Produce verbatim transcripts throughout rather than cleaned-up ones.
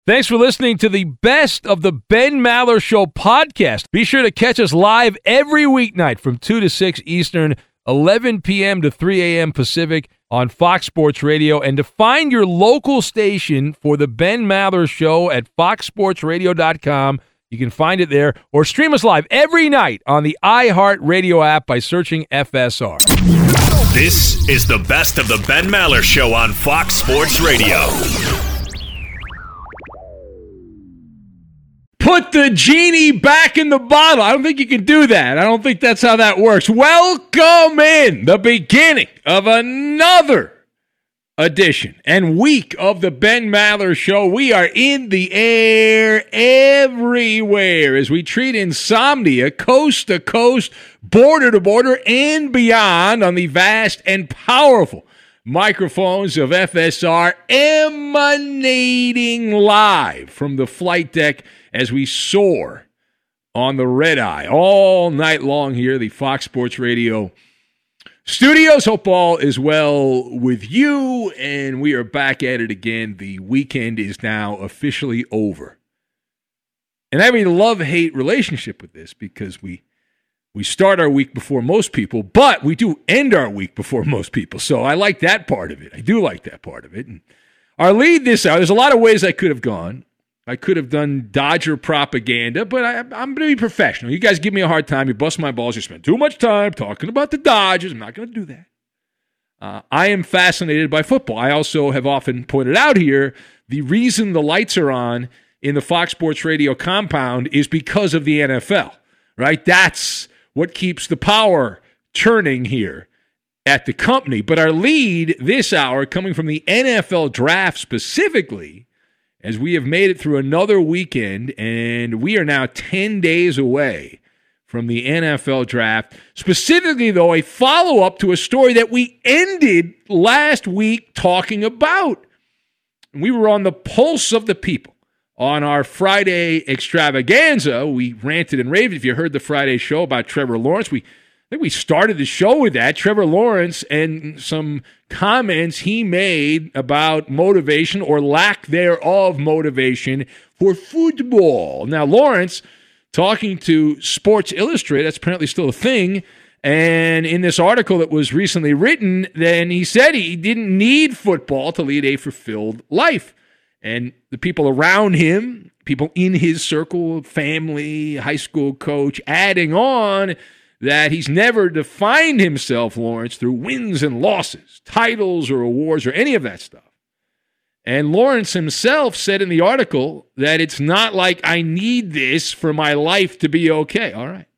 Thanks for listening to the Best of the Ben Maller Show podcast. Be sure to catch us live every weeknight from two to six Eastern, eleven p.m. to three a.m. Pacific on Fox Sports Radio. And to find your local station for the Ben Maller Show at fox sports radio dot com, you can find it there, or stream us live every night on the iHeartRadio app by searching F S R. This is the Best of the Ben Maller Show on Fox Sports Radio. Put the genie back in the bottle. I don't think you can do that. I don't think that's how that works. Welcome in the beginning of another edition and week of the Ben Maller Show. We are in the air everywhere as we treat insomnia coast to coast, border to border, and beyond on the vast and powerful microphones of F S R, emanating live from the flight deck as we soar on the red eye all night long here, the Fox Sports Radio studios. Hope all is well with you, and we are back at it again. The weekend is now officially over. And I have a love-hate relationship with this because we we start our week before most people, but we do end our week before most people. So I like that part of it. I do like that part of it. And our lead this hour, there's a lot of ways I could have gone. I could have done Dodger propaganda, but I, I'm going to be professional. You guys give me a hard time. You bust my balls. You spend too much time talking about the Dodgers. I'm not going to do that. Uh, I am fascinated by football. I also have often pointed out here the reason the lights are on in the Fox Sports Radio compound is because of the N F L, right? That's what keeps the power turning here at the company. But our lead this hour, coming from the N F L draft specifically, as we have made it through another weekend, and we are now ten days away from the N F L draft. Specifically, though, a follow-up to a story that we ended last week talking about. We were on the pulse of the people on our Friday extravaganza. We ranted and raved. If you heard the Friday show about Trevor Lawrence, we I think we started the show with that. Trevor Lawrence and some comments he made about motivation or lack thereof motivation for football. Now, Lawrence, talking to Sports Illustrated, that's apparently still a thing, and in this article that was recently written, then he said he didn't need football to lead a fulfilled life. And the people around him, people in his circle, family, high school coach, adding on that he's never defined himself, Lawrence, through wins and losses, titles or awards or any of that stuff. And Lawrence himself said in the article that it's not like I need this for my life to be okay. All right.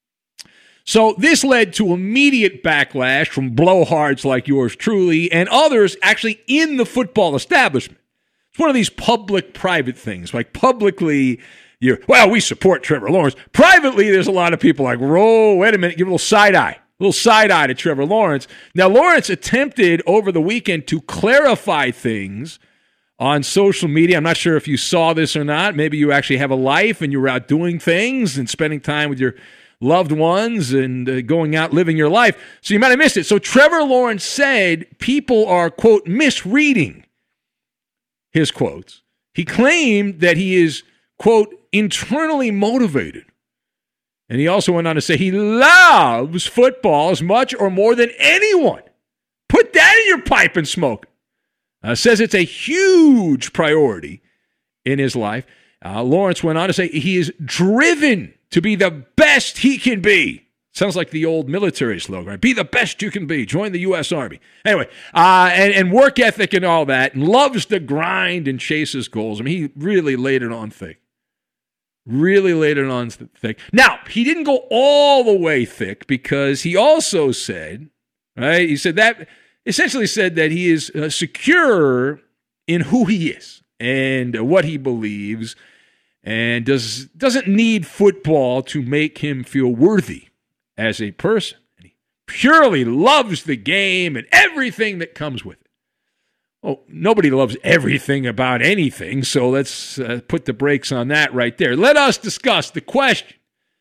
So this led to immediate backlash from blowhards like yours truly and others actually in the football establishment. It's one of these public-private things, like publicly You're, well, we support Trevor Lawrence. Privately, there's a lot of people like, whoa, wait a minute, give a little side eye, a little side eye to Trevor Lawrence. Now, Lawrence attempted over the weekend to clarify things on social media. I'm not sure if you saw this or not. Maybe you actually have a life and you were out doing things and spending time with your loved ones and uh, going out living your life. So you might have missed it. So Trevor Lawrence said people are, quote, misreading his quotes. He claimed that he is, quote, internally motivated. And he also went on to say he loves football as much or more than anyone. Put that in your pipe and smoke. Uh, says it's a huge priority in his life. Uh, Lawrence went on to say he is driven to be the best he can be. Sounds like the old military slogan, right? Be the best you can be. Join the U S Army. Anyway, uh, and, and work ethic and all that, and loves to grind and chase his goals. I mean, he really laid it on thick. Really laid it on thick. Now, he didn't go all the way thick because he also said, right? He said that, essentially said that he is uh, secure in who he is and uh, what he believes and does, doesn't need football to make him feel worthy as a person. And he purely loves the game and everything that comes with it. Oh, nobody loves everything about anything, so let's uh, put the brakes on that right there. Let us discuss the question.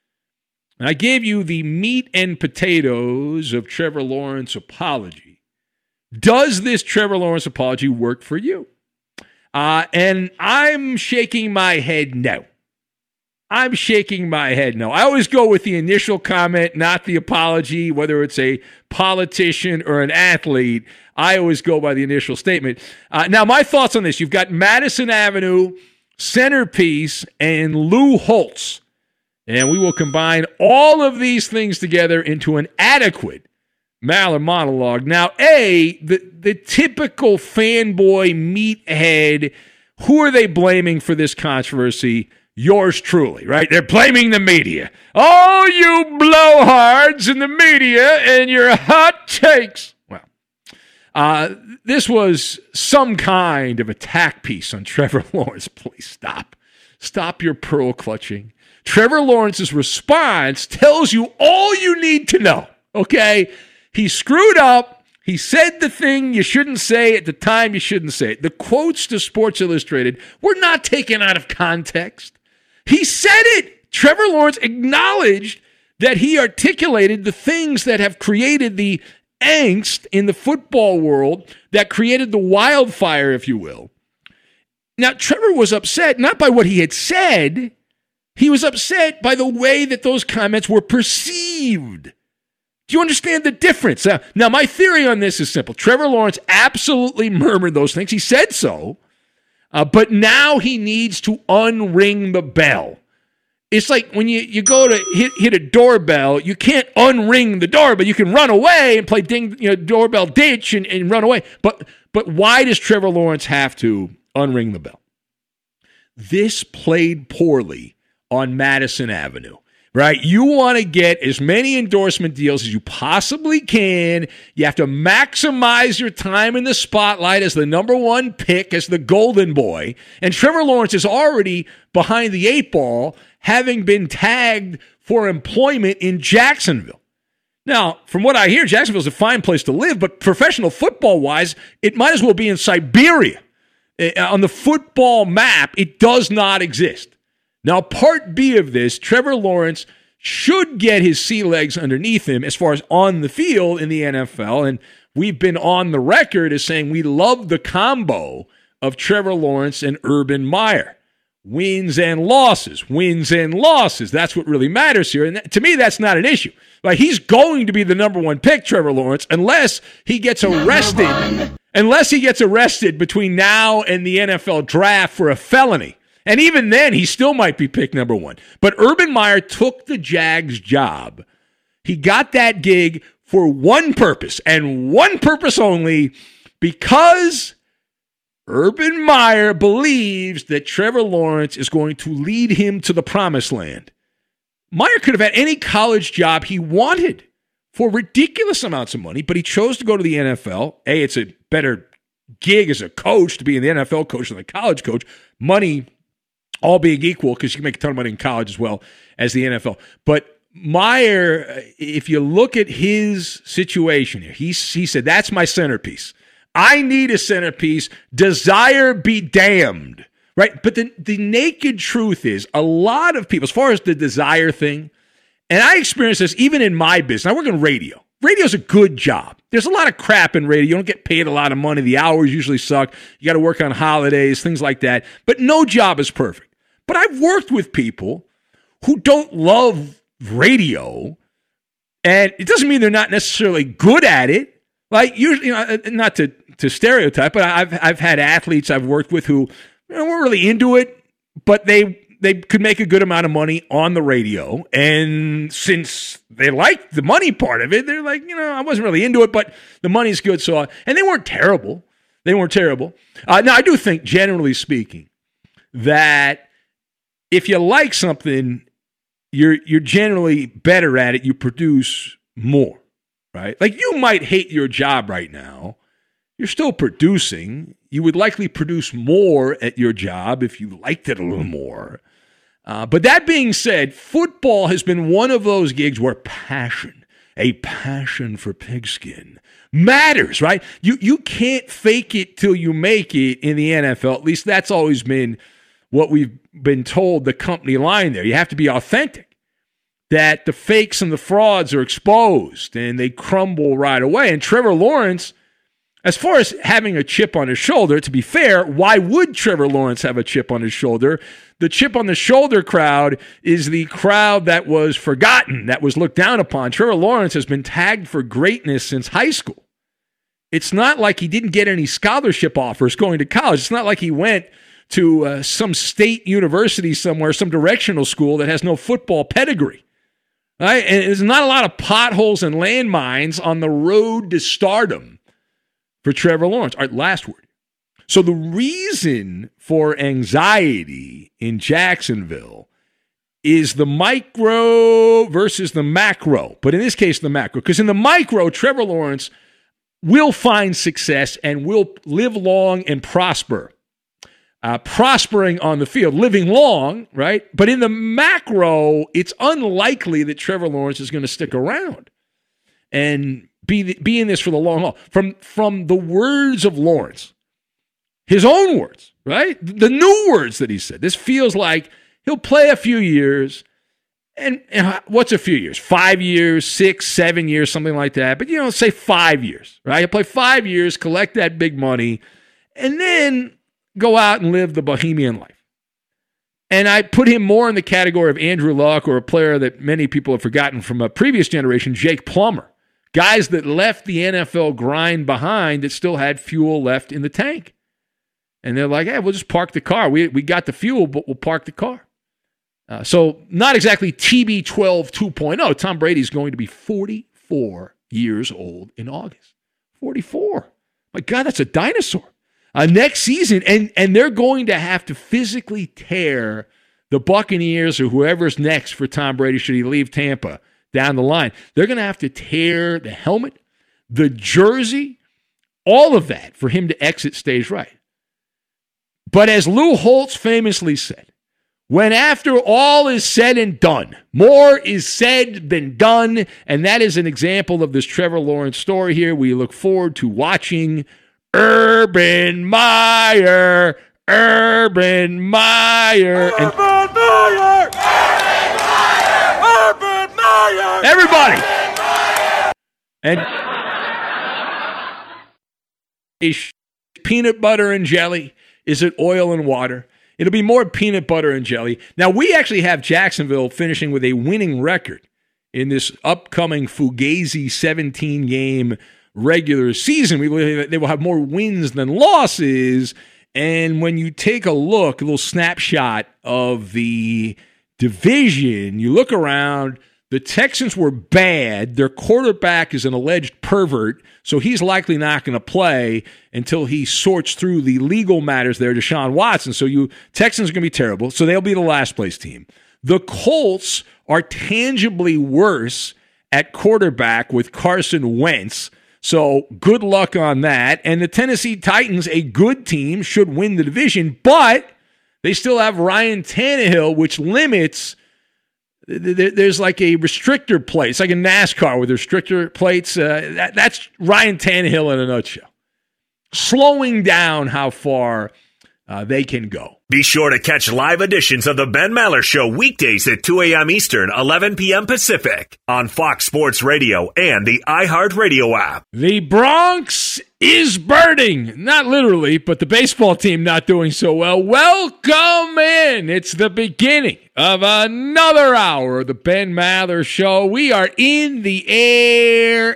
I gave you the meat and potatoes of Trevor Lawrence's apology. Does this Trevor Lawrence apology work for you? Uh, and I'm shaking my head no. I'm shaking my head no. I always go with the initial comment, not the apology, whether it's a politician or an athlete. I always go by the initial statement. Uh, now, my thoughts on this. You've got Madison Avenue, Centerpiece, and Lou Holtz. And we will combine all of these things together into an adequate Maller monologue. Now, A, the, the typical fanboy meathead, who are they blaming for this controversy? Yours truly, right? They're blaming the media. Oh, you blowhards in the media and your hot takes. Well, uh, this was some kind of attack piece on Trevor Lawrence. Please stop. Stop your pearl clutching. Trevor Lawrence's response tells you all you need to know, okay? He screwed up. He said the thing you shouldn't say at the time you shouldn't say it. The quotes to Sports Illustrated were not taken out of context. He said it. Trevor Lawrence acknowledged that he articulated the things that have created the angst in the football world, that created the wildfire, if you will. Now, Trevor was upset not by what he had said. He was upset by the way that those comments were perceived. Do you understand the difference? Uh, now, my theory on this is simple. Trevor Lawrence absolutely murmured those things. He said so. Uh, but now he needs to unring the bell. It's like when you, you go to hit, hit a doorbell, you can't unring the doorbell. You can run away and play ding, you know, doorbell ditch and, and run away. But, but why does Trevor Lawrence have to unring the bell? This played poorly on Madison Avenue. Right? You want to get as many endorsement deals as you possibly can. You have to maximize your time in the spotlight as the number one pick, as the golden boy. And Trevor Lawrence is already behind the eight ball, having been tagged for employment in Jacksonville. Now, from what I hear, Jacksonville is a fine place to live, but professional football-wise, it might as well be in Siberia. On the football map, it does not exist. Now, part B of this, Trevor Lawrence should get his sea legs underneath him as far as on the field in the N F L. And we've been on the record as saying we love the combo of Trevor Lawrence and Urban Meyer. Wins and losses, wins and losses. That's what really matters here. And to me, that's not an issue. Like, he's going to be the number one pick, Trevor Lawrence, unless he gets arrested, unless he gets arrested between now and the N F L draft for a felony. And even then, he still might be picked number one. But Urban Meyer took the Jags job. He got that gig for one purpose, and one purpose only, because Urban Meyer believes that Trevor Lawrence is going to lead him to the promised land. Meyer could have had any college job he wanted for ridiculous amounts of money, but he chose to go to the N F L. A, it's a better gig as a coach to be in the N F L coach than a college coach. Money all being equal, because you can make a ton of money in college as well as the N F L. But Meyer, if you look at his situation here, he, he said, that's my centerpiece. I need a centerpiece. Desire be damned. Right? But the, the naked truth is, a lot of people, as far as the desire thing, and I experience this even in my business. I work in radio. Radio's a good job. There's a lot of crap in radio. You don't get paid a lot of money. The hours usually suck. You got to work on holidays, things like that. But no job is perfect. But I've worked with people who don't love radio, and it doesn't mean they're not necessarily good at it. Like, usually, you know, not to, to stereotype, but I've I've had athletes I've worked with who, you know, weren't really into it, but they they could make a good amount of money on the radio. And since they liked the money part of it, they're like, you know, I wasn't really into it, but the money's good. So, and they weren't terrible. They weren't terrible. Uh, now, I do think, generally speaking, that if you like something, you're you're generally better at it. You produce more, right? Like, you might hate your job right now. You're still producing. You would likely produce more at your job if you liked it a little more. Uh, but that being said, football has been one of those gigs where passion, a passion for pigskin, matters, right? You you can't fake it till you make it in the N F L. At least that's always been what we've been told, the company line there. You have to be authentic, that the fakes and the frauds are exposed and they crumble right away. And Trevor Lawrence, As far as having a chip on his shoulder, to be fair, why would Trevor Lawrence have a chip on his shoulder? The chip on the shoulder crowd is the crowd that was forgotten, that was looked down upon. Trevor Lawrence has been tagged for greatness since high school. It's not like he didn't get any scholarship offers going to college. It's not like he went to uh, some state university somewhere, some directional school that has no football pedigree. Right? And there's not a lot of potholes and landmines on the road to stardom for Trevor Lawrence. All right, last word. So the reason for anxiety in Jacksonville is the micro versus the macro, but in this case, the macro. Because in the micro, Trevor Lawrence will find success and will live long and prosper. Uh, prospering on the field, living long, right? But in the macro, it's unlikely that Trevor Lawrence is going to stick around and be be in this for the long haul. From, from the words of Lawrence, his own words, right? The new words that he said. This feels like he'll play a few years. And, and what's a few years? Five years, six, seven years, something like that. But, you know, say five years, right? He'll play five years, collect that big money, and then go out and live the bohemian life. And I put him more in the category of Andrew Luck, or a player that many people have forgotten from a previous generation, Jake Plummer. Guys that left the N F L grind behind that still had fuel left in the tank. And they're like, hey, we'll just park the car. We we got the fuel, but we'll park the car. Uh, so not exactly T B twelve two point oh. Tom Brady's going to be forty-four years old in August. forty-four. My God, that's a dinosaur. Uh, next season, and, and they're going to have to physically tear the Buccaneers or whoever's next for Tom Brady should he leave Tampa down the line. They're going to have to tear the helmet, the jersey, all of that for him to exit stage right. But as Lou Holtz famously said, when after all is said and done, more is said than done, and that is an example of this Trevor Lawrence story here. We look forward to watching Urban Meyer, Urban Meyer, and Urban Meyer, Urban Meyer, Urban Meyer, everybody, and is peanut butter and jelly? Is it oil and water? It'll be more peanut butter and jelly. Now, we actually have Jacksonville finishing with a winning record in this upcoming Fugazi seventeen-game regular season. We will, they will have more wins than losses. And when you take a look, a little snapshot of the division, you look around, the Texans were bad. Their quarterback is an alleged pervert, so he's likely not going to play until he sorts through the legal matters there, Deshaun Watson. So you Texans are going to be terrible, so they'll be the last place team. The Colts are tangibly worse at quarterback with Carson Wentz. So good luck on that. And the Tennessee Titans, a good team, should win the division, but they still have Ryan Tannehill, which limits. There's like a restrictor plate. It's like a NASCAR with restrictor plates. Uh, that, that's Ryan Tannehill in a nutshell. Slowing down how far uh, they can go. Be sure to catch live editions of the Ben Maller Show weekdays at two a.m. Eastern, eleven p.m. Pacific on Fox Sports Radio and the iHeartRadio app. The Bronx is burning. Not literally, but the baseball team not doing so well. Welcome in. It's the beginning of another hour of the Ben Maller Show. We are in the air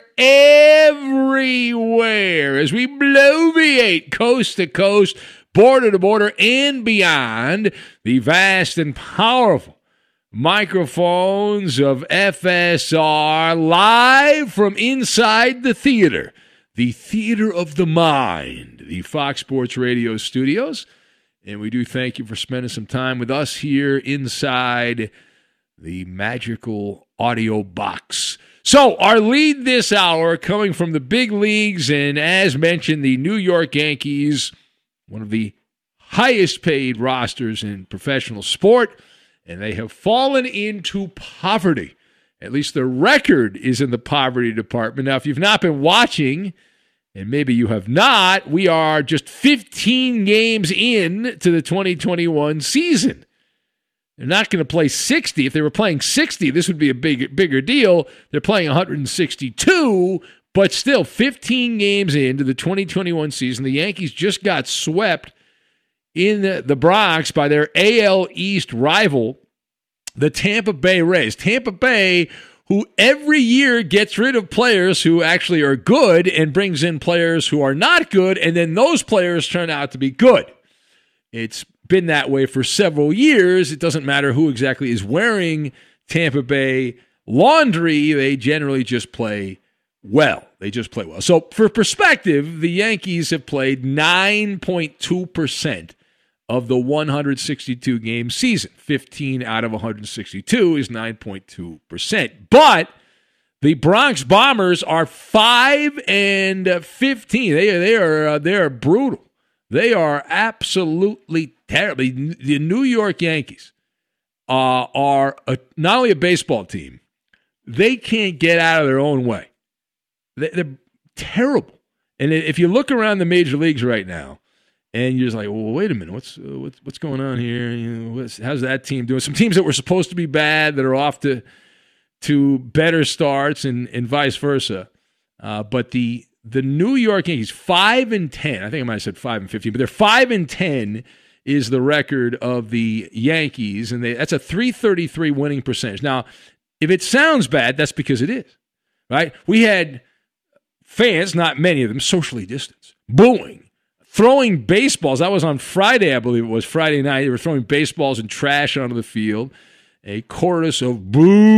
everywhere as we bloviate coast to coast, border to border, and beyond the vast and powerful microphones of F S R, live from inside the theater, the theater of the mind, the Fox Sports Radio studios. And we do thank you for spending some time with us here inside the magical audio box. So our lead this hour coming from the big leagues, and as mentioned, the New York Yankees, one of the highest paid rosters in professional sport, and they have fallen into poverty. At least their record is in the poverty department. Now, if you've not been watching, and maybe you have not, we are just fifteen games in to the twenty twenty-one season. They're not going to play sixty. If they were playing sixty, this would be a big, bigger deal. They're playing one hundred sixty-two, But still, fifteen games into the twenty twenty-one season, the Yankees just got swept in the, the Bronx by their A L East rival, the Tampa Bay Rays. Tampa Bay, who every year gets rid of players who actually are good and brings in players who are not good, and then those players turn out to be good. It's been that way for several years. It doesn't matter who exactly is wearing Tampa Bay laundry. They generally just play well. They just play well. So for perspective, the Yankees have played nine point two percent of the one hundred sixty-two game season. fifteen out of one hundred sixty-two is nine point two percent. But the Bronx Bombers are five and fifteen. They, they are uh, they are brutal. They are absolutely terrible. The New York Yankees uh, are a, not only a baseball team, they can't get out of their own way. They're terrible. And if you look around the major leagues right now, and you're just like, well, wait a minute, what's uh, what's, what's going on here? You know, what's, how's that team doing? Some teams that were supposed to be bad that are off to to better starts, and and vice versa. Uh, but the the New York Yankees, five and ten. I think I might have said five and fifteen, but they're five and ten is the record of the Yankees, and they, that's a three thirty-three winning percentage. Now, if it sounds bad, that's because it is, right? We had fans, not many of them, socially distanced, booing, throwing baseballs. That was on Friday, I believe it was, Friday night. They were throwing baseballs and trash onto the field. A chorus of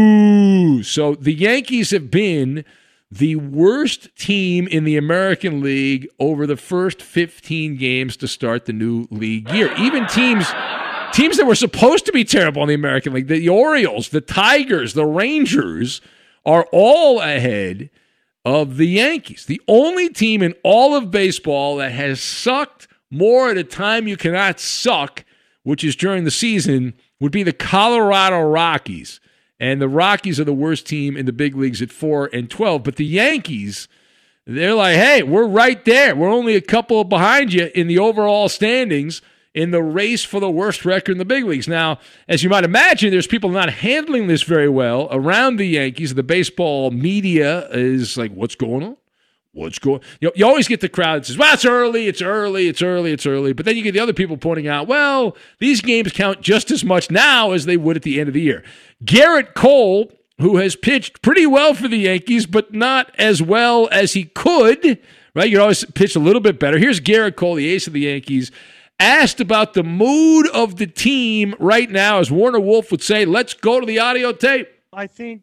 boo. So the Yankees have been the worst team in the American League over the first fifteen games to start the new league year. Even teams teams that were supposed to be terrible in the American League, the Orioles, the Tigers, the Rangers, are all ahead of the Yankees. The only team in all of baseball that has sucked more at a time you cannot suck, which is during the season, would be the Colorado Rockies. And the Rockies are the worst team in the big leagues at four and twelve. But the Yankees, they're like, hey, we're right there. We're only a couple behind you in the overall standings in the race for the worst record in the big leagues. Now, as you might imagine, there's people not handling this very well around the Yankees. The baseball media is like, what's going on? What's going on? You know, you always get the crowd that says, well, it's early, it's early, it's early, it's early. But then you get the other people pointing out, well, these games count just as much now as they would at the end of the year. Garrett Cole, who has pitched pretty well for the Yankees, but not as well as he could, right? You can always pitch a little bit better. Here's Garrett Cole, the ace of the Yankees, asked about the mood of the team right now, as Warner Wolf would say. Let's go to the audio tape. I think,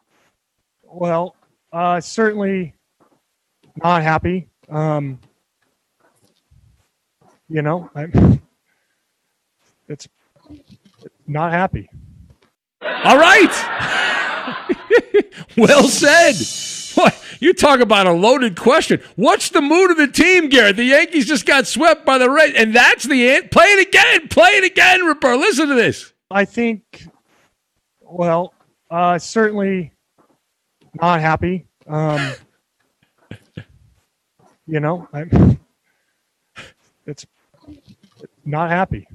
well, uh, certainly not happy. Um, you know, I'm, it's not happy. All right. Well said. What? You talk about a loaded question. What's the mood of the team, Garrett? The Yankees just got swept by the Rays, and that's the end. Play it again. Play it again, Ripper. Listen to this. I think, well, uh, certainly not happy. Um, you know, I'm, it's not happy.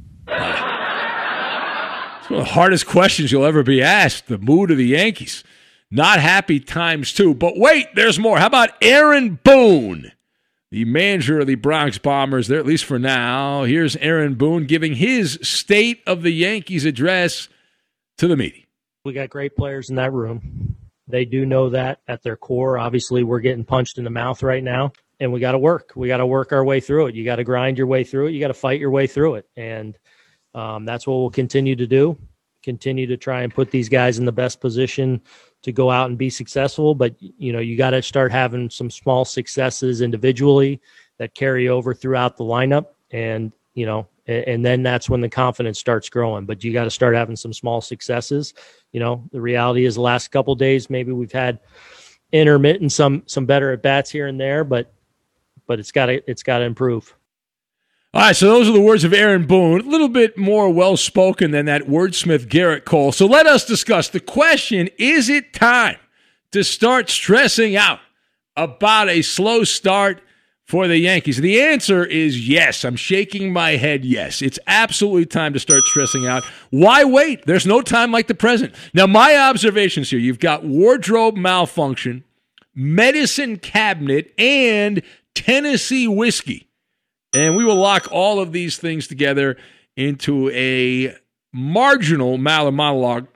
It's one of the hardest questions you'll ever be asked, the mood of the Yankees. Not happy times two. But wait, there's more. How about Aaron Boone, the manager of the Bronx Bombers? There, at least for now. Here's Aaron Boone giving his State of the Yankees address to the media. We got great players in that room. They do know that at their core. Obviously, we're getting punched in the mouth right now, and we got to work. We got to work our way through it. You got to grind your way through it. You got to fight your way through it. And um, that's what we'll continue to do, continue to try and put these guys in the best position to go out and be successful. But, you know, you got to start having some small successes individually that carry over throughout the lineup. And, you know, and, and then that's when the confidence starts growing. But you got to start having some small successes. You know, the reality is the last couple of days, maybe we've had intermittent, some, some better at bats here and there, but, but it's got to, it's got to improve. All right, so those are the words of Aaron Boone. A little bit more well-spoken than that wordsmith Garrett Cole. So let us discuss the question, is it time to start stressing out about a slow start for the Yankees? The answer is yes. I'm shaking my head yes. It's absolutely time to start stressing out. Why wait? There's no time like the present. Now, my observations here, you've got wardrobe malfunction, medicine cabinet, and Tennessee whiskey. And we will lock all of these things together into a marginal Maller monologue.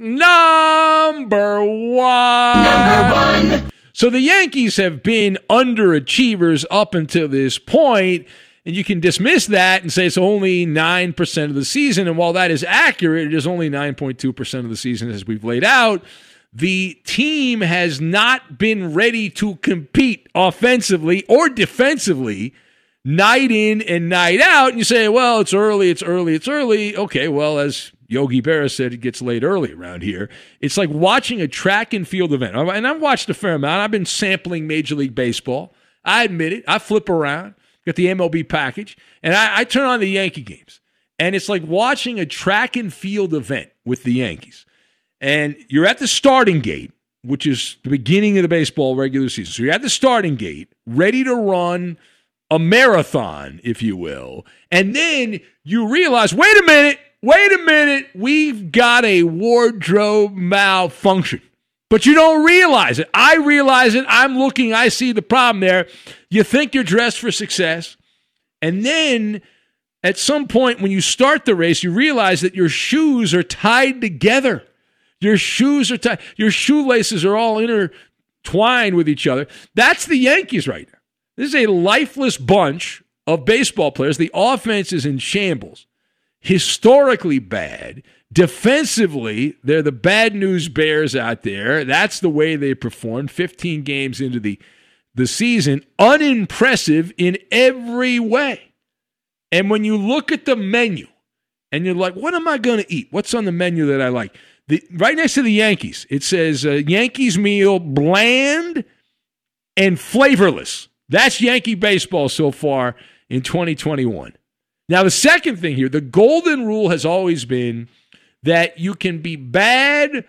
Number one. Number one. So the Yankees have been underachievers up until this point, and you can dismiss that and say it's only nine percent of the season. And while that is accurate, it is only nine point two percent of the season as we've laid out. The team has not been ready to compete offensively or defensively night in and night out. And you say, well, it's early, it's early, it's early. Okay, well, as Yogi Berra said, it gets late early around here. It's like watching a track and field event. And I've watched a fair amount. I've been sampling Major League Baseball. I admit it. I flip around, got the M L B package, and I, I turn on the Yankee games. And it's like watching a track and field event with the Yankees. And you're at the starting gate, which is the beginning of the baseball regular season. So you're at the starting gate, ready to run a marathon, if you will. And then you realize, wait a minute, wait a minute, we've got a wardrobe malfunction. But you don't realize it. I realize it. I'm looking. I see the problem there. You think you're dressed for success. And then at some point when you start the race, you realize that your shoes are tied together. Your shoes are tied. Your shoelaces are all intertwined with each other. That's the Yankees right now. This is a lifeless bunch of baseball players. The offense is in shambles. Historically bad. Defensively, they're the bad news bears out there. That's the way they performed fifteen games into the, the season. Unimpressive in every way. And when you look at the menu and you're like, what am I going to eat? What's on the menu that I like? The, right next to the Yankees, it says uh, Yankees meal, bland and flavorless. That's Yankee baseball so far in twenty twenty-one. Now, the second thing here, the golden rule has always been that you can be bad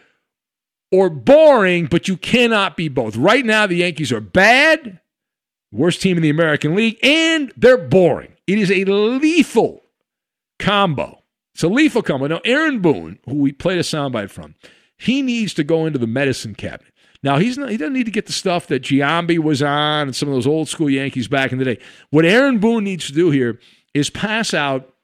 or boring, but you cannot be both. Right now, the Yankees are bad, worst team in the American League, and they're boring. It is a lethal combo. It's a lethal combo. Now, Aaron Boone, who we played a soundbite from, he needs to go into the medicine cabinet. Now, he's not, he doesn't need to get the stuff that Giambi was on and some of those old school Yankees back in the day. What Aaron Boone needs to do here is pass out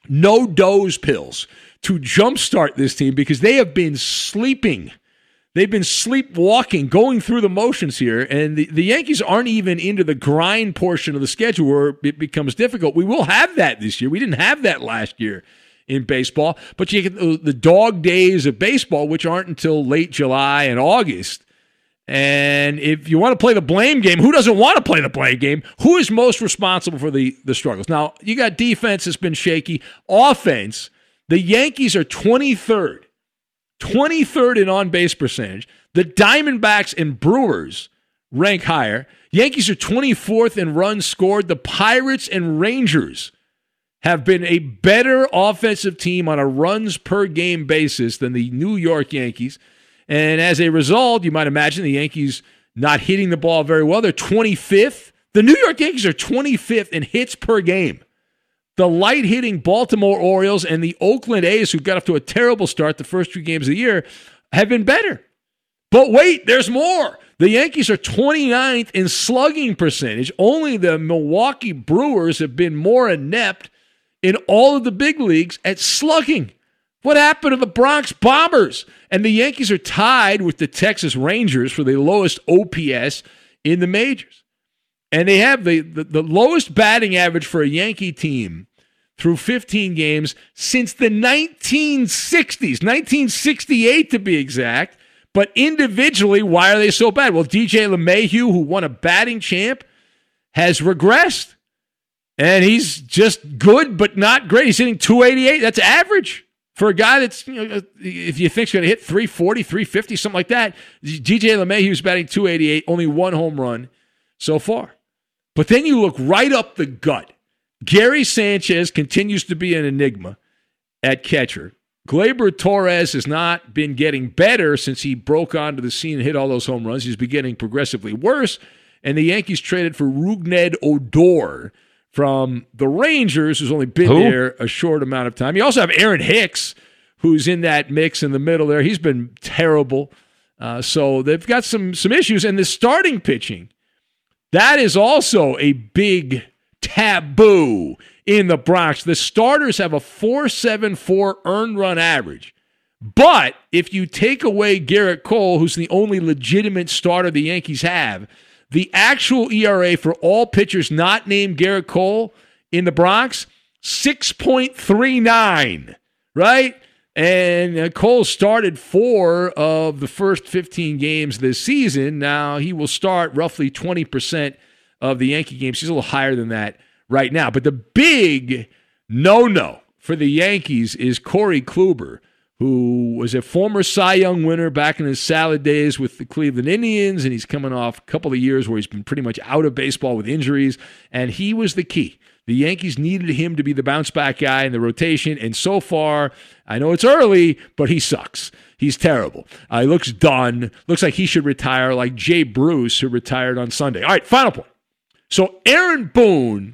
no-dose pills to jumpstart this team because they have been sleeping. They've been sleepwalking, going through the motions here, and the, the Yankees aren't even into the grind portion of the schedule where it becomes difficult. We will have that this year. We didn't have that last year in baseball, but you get the dog days of baseball, which aren't until late July and August. And if you want to play the blame game, who doesn't want to play the blame game? Who is most responsible for the, the struggles? Now, you got defense that's been shaky. Offense, the Yankees are twenty-third. twenty-third in on-base percentage. The Diamondbacks and Brewers rank higher. Yankees are twenty-fourth in runs scored. The Pirates and Rangers have been a better offensive team on a runs-per-game basis than the New York Yankees. And as a result, you might imagine the Yankees not hitting the ball very well. They're twenty-fifth. The New York Yankees are twenty-fifth in hits per game. The light-hitting Baltimore Orioles and the Oakland A's, who got off to a terrible start the first two games of the year, have been better. But wait, there's more. The Yankees are twenty-ninth in slugging percentage. Only the Milwaukee Brewers have been more inept in all of the big leagues at slugging. What happened to the Bronx Bombers? And the Yankees are tied with the Texas Rangers for the lowest O P S in the majors. And they have the, the, the lowest batting average for a Yankee team through fifteen games since the nineteen sixties, nineteen sixty-eight to be exact. But individually, why are they so bad? Well, D J LeMahieu, who won a batting champ, has regressed. And he's just good but not great. He's hitting two eighty-eight. That's average. For a guy that's, you know, if you think he's going to hit three forty, three fifty, something like that, D J LeMahieu's batting two eighty-eight, only one home run so far. But then you look right up the gut. Gary Sanchez continues to be an enigma at catcher. Gleyber Torres has not been getting better since he broke onto the scene and hit all those home runs. He's been getting progressively worse. And the Yankees traded for Rougned Odor from the Rangers, who's only been Who? there a short amount of time. You also have Aaron Hicks, who's in that mix in the middle there. He's been terrible. Uh, so they've got some some issues. And the starting pitching, that is also a big taboo in the Bronx. The starters have a four point seven four earned run average. But if you take away Garrett Cole, who's the only legitimate starter the Yankees have, the actual E R A for all pitchers not named Garrett Cole in the Bronx, six point three nine, right? And uh, Cole started four of the first fifteen games this season. Now he will start roughly twenty percent of the Yankee games. He's a little higher than that right now. But the big no-no for the Yankees is Corey Kluber, who was a former Cy Young winner back in his salad days with the Cleveland Indians, and he's coming off a couple of years where he's been pretty much out of baseball with injuries, and he was the key. The Yankees needed him to be the bounce-back guy in the rotation, and so far, I know it's early, but he sucks. He's terrible. Uh, he looks done. Looks like he should retire like Jay Bruce, who retired on Sunday. All right, final point. So Aaron Boone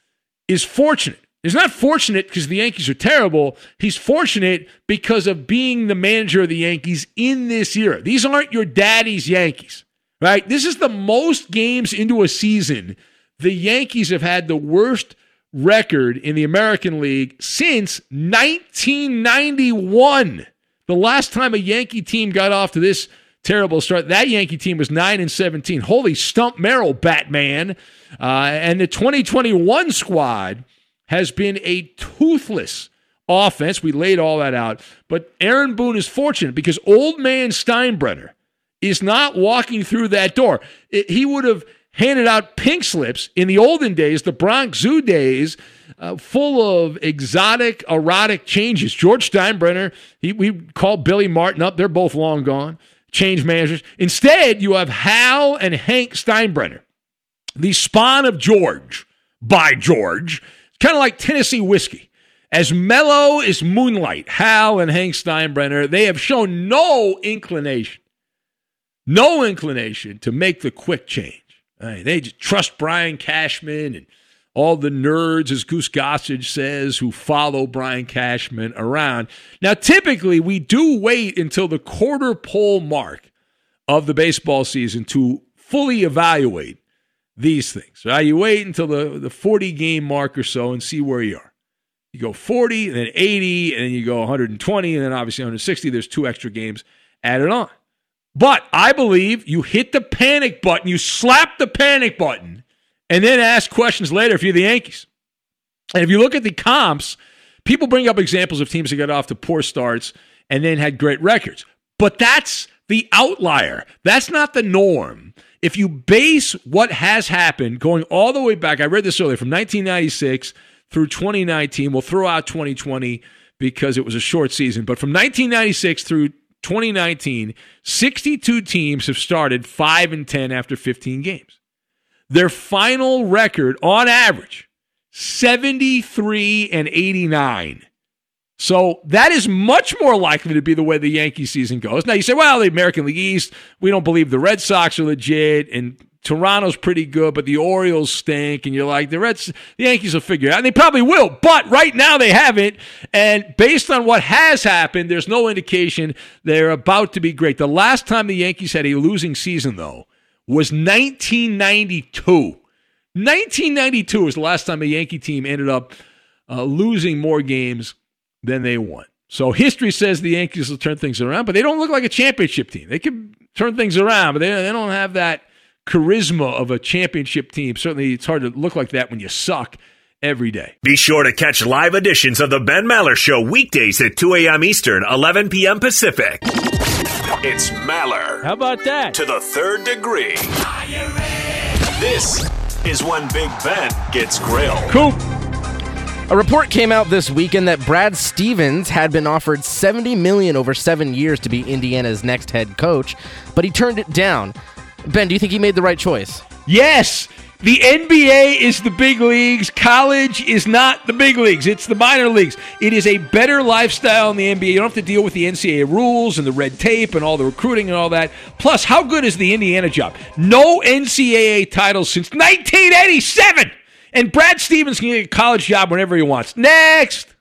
is fortunate. He's not fortunate because the Yankees are terrible. He's fortunate because of being the manager of the Yankees in this era. These aren't your daddy's Yankees, right? This is the most games into a season the Yankees have had the worst record in the American League since nineteen ninety-one. The last time a Yankee team got off to this terrible start, that Yankee team was nine and seventeen. Holy stump Merrill, Batman. Uh, and the twenty twenty-one squad has been a toothless offense. We laid all that out. But Aaron Boone is fortunate because old man Steinbrenner is not walking through that door. It, he would have handed out pink slips in the olden days, the Bronx Zoo days, uh, full of exotic, erotic changes. George Steinbrenner, he, we called Billy Martin up. They're both long gone. Change managers. Instead, you have Hal and Hank Steinbrenner, the spawn of George, by George, kind of like Tennessee whiskey. As mellow as moonlight, Hal and Hank Steinbrenner, they have shown no inclination, no inclination to make the quick change. Right, they just trust Brian Cashman and all the nerds, as Goose Gossage says, who follow Brian Cashman around. Now, typically, we do wait until the quarter pole mark of the baseball season to fully evaluate these things. Right? You wait until the, the forty-game mark or so and see where you are. You go forty, and then eighty, and then you go one hundred twenty, and then obviously one hundred sixty. There's two extra games added on. But I believe you hit the panic button, you slap the panic button, and then ask questions later if you're the Yankees. And if you look at the comps, people bring up examples of teams that got off to poor starts and then had great records. But that's the outlier. That's not the norm. If you base what has happened going all the way back, I read this earlier, from nineteen ninety-six through twenty nineteen, we'll throw out twenty twenty because it was a short season, but from nineteen ninety-six through twenty nineteen, sixty-two teams have started five and ten after fifteen games. Their final record, on average, seventy-three and eighty-nine. So that is much more likely to be the way the Yankee season goes. Now you say, well, the American League East, we don't believe the Red Sox are legit, and Toronto's pretty good, but the Orioles stink, and you're like, the Reds, the Yankees will figure it out. And they probably will, but right now they haven't. And based on what has happened, there's no indication they're about to be great. The last time the Yankees had a losing season, though, was nineteen ninety-two. nineteen ninety-two was the last time a Yankee team ended up uh, losing more games than they won. So history says the Yankees will turn things around, but they don't look like a championship team. They can turn things around, but they, they don't have that charisma of a championship team. Certainly, it's hard to look like that when you suck every day. Be sure to catch live editions of the Ben Maller Show weekdays at two a.m. Eastern, eleven p.m. Pacific. It's Maller. How about that? To the third degree. This is when Big Ben gets grilled. Cool. A report came out this weekend that Brad Stevens had been offered seventy million dollars over seven years to be Indiana's next head coach, but he turned it down. Ben, do you think he made the right choice? Yes. The N B A is the big leagues. College is not the big leagues. It's the minor leagues. It is a better lifestyle in the N B A. You don't have to deal with the N C double A rules and the red tape and all the recruiting and all that. Plus, how good is the Indiana job? No N C double A titles since nineteen eighty-seven. And Brad Stevens can get a college job whenever he wants. Next.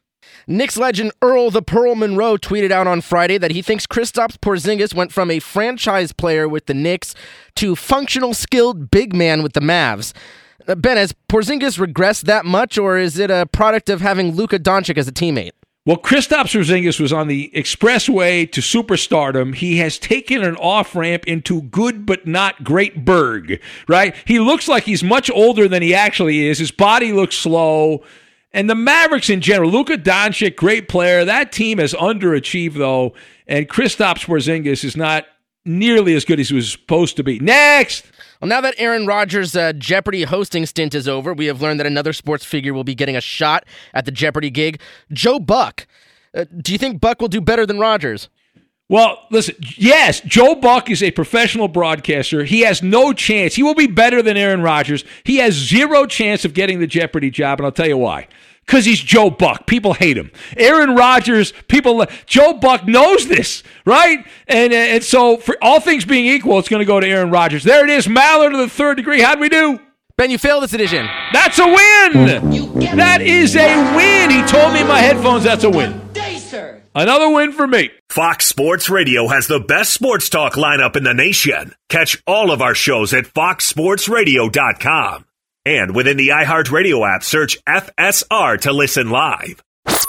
Knicks legend Earl the Pearl Monroe tweeted out on Friday that he thinks Kristaps Porzingis went from a franchise player with the Knicks to functional skilled big man with the Mavs. Uh, Ben, has Porzingis regressed that much, or is it a product of having Luka Doncic as a teammate? Well, Kristaps Porzingis was on the expressway to superstardom. He has taken an off-ramp into good but not great Berg, right? He looks like he's much older than he actually is. His body looks slow. And the Mavericks in general, Luka Doncic, great player. That team has underachieved, though, and Kristaps Porzingis is not nearly as good as he was supposed to be. Next! Well, now that Aaron Rodgers' uh, Jeopardy hosting stint is over, we have learned that another sports figure will be getting a shot at the Jeopardy gig. Joe Buck. Uh, do you think Buck will do better than Rodgers? Well, listen, yes, Joe Buck is a professional broadcaster. He has no chance. He will be better than Aaron Rodgers. He has zero chance of getting the Jeopardy job, and I'll tell you why. Because he's Joe Buck. People hate him. Aaron Rodgers, people, Joe Buck knows this, right? And and so, for all things being equal, it's going to go to Aaron Rodgers. There it is, Maller to the third degree. How'd we do? Ben, you failed this edition. That's a win! That is a win! He told me in my headphones that's a win. Another win for me. Fox Sports Radio has the best sports talk lineup in the nation. Catch all of our shows at fox sports radio dot com. And within the iHeartRadio app, search F S R to listen live.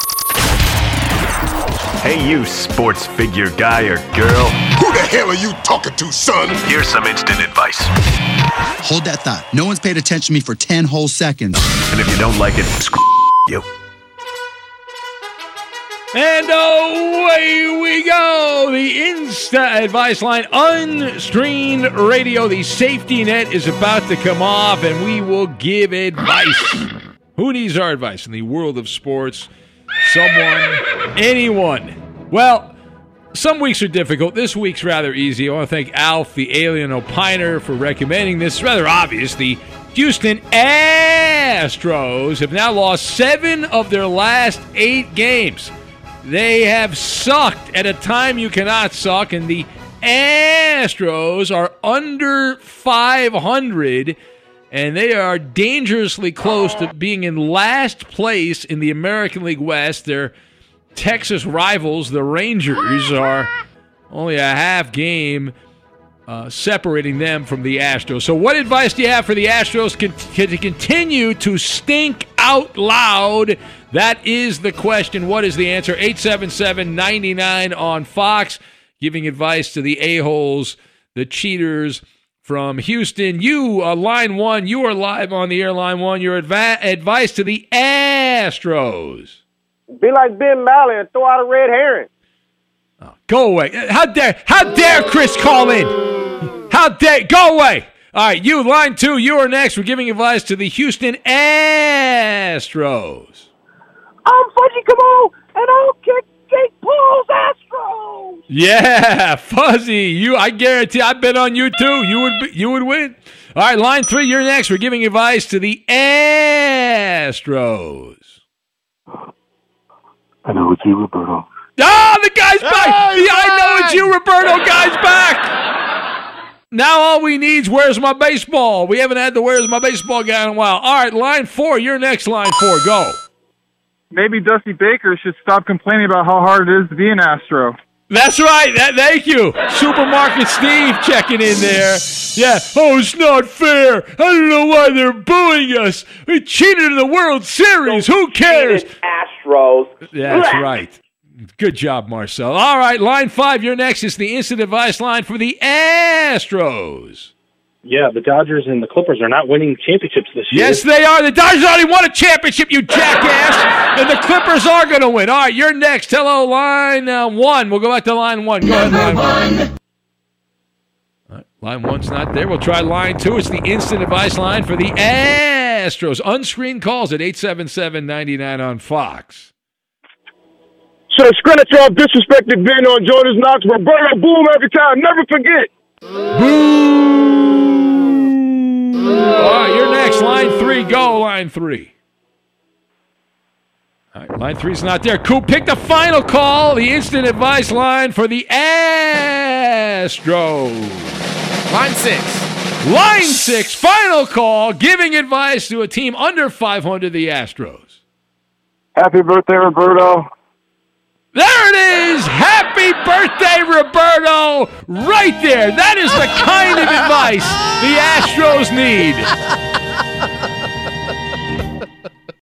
Hey, you sports figure guy or girl. Who the hell are you talking to, son? Here's some instant advice. Hold that thought. No one's paid attention to me for ten whole seconds. And if you don't like it, screw you. And away we go. The Insta Advice Line, unscreened radio. The safety net is about to come off, and we will give advice. Who needs our advice in the world of sports? Someone, anyone. Well, some weeks are difficult. This week's rather easy. I want to thank Alf, the alien opiner, for recommending this. It's rather obvious. The Houston Astros have now lost seven of their last eight games. They have sucked at a time you cannot suck, and the Astros are under five hundred, and they are dangerously close to being in last place in the American League West. Their Texas rivals, the Rangers, are only a half game uh, separating them from the Astros. So what advice do you have for the Astros con- to continue to stink out loud? That is the question. What is the answer? eight seven seven, nine nine on Fox, giving advice to the a-holes, the cheaters from Houston. You, uh, line one, you are live on the air, line one. Your adva- advice to the Astros. Be like Ben Maller and throw out a red herring. Oh, go away. How dare, how dare Chris call in? How dare, go away. All right, you, line two, you are next. We're giving advice to the Houston Astros. I'm Fuzzy Camo, and I'll kick Jake Paul's Astros. Yeah, Fuzzy, you. I guarantee, I bet on you too. You would, you would win. All right, line three, you're next. We're giving advice to the Astros. I know it's you, Roberto. Ah, the guy's back. Oh, the I know it's you, Roberto guy's back. Now all we need is where's my baseball. We haven't had the where's my baseball guy in a while. All right, line four, you're next. Line four, go. Maybe Dusty Baker should stop complaining about how hard it is to be an Astro. That's right. That, thank you. Supermarket Steve checking in there. Yeah. Oh, it's not fair. I don't know why they're booing us. We cheated in the World Series. Who cares? Astros. That's right. Good job, Marcel. All right, line five, you're next. It's the instant advice line for the Astros. Yeah, the Dodgers and the Clippers are not winning championships this year. Yes, they are. The Dodgers already won a championship, you jackass. And the Clippers are going to win. All right, you're next. Hello, line uh, one. We'll go back to line one. Go Number ahead, line one. one. All right, line one's not there. We'll try line two. It's the instant advice line for the Astros. Unscreened calls at eight seven seven, nine nine on Fox. So Screenatroff disrespected Ben on Jordan's Knox. Roberto, boom every time. Never forget. Boom. All right, you're next. Line three, go. Line three. All right, line three's not there. Coop, pick the final call. The instant advice line for the Astros. Line six. Line six, final call, giving advice to a team under five hundred, the Astros. Hey, Happy birthday, Roberto. There it is! Happy birthday, Roberto! Right there. That is the kind of advice the Astros need.